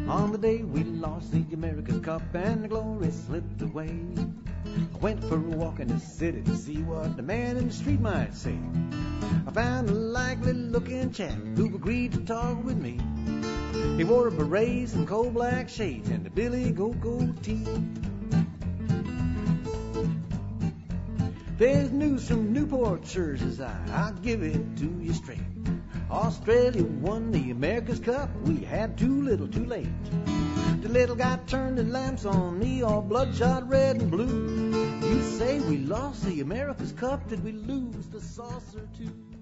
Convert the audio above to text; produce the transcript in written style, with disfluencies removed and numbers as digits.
On the day we lost the America's Cup and the glory slipped away, I went for a walk in the city to see what the man in the street might say. I found a likely looking chap who agreed to talk with me. He wore a beret, some coal black shades, and a Billy Goat goatee. There's news from Newport, sure as I'll give it to you straight. Australia won the America's Cup, we had too little too late. The little guy turned the lamps on me, all bloodshot red and blue. You say we lost the America's Cup, did we lose the saucer too?